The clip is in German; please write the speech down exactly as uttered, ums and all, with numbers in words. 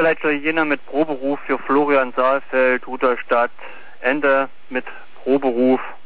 Niederleiter Jena mit Proberuf für Florian Saalfeld, Rudolstadt, Ende mit Proberuf.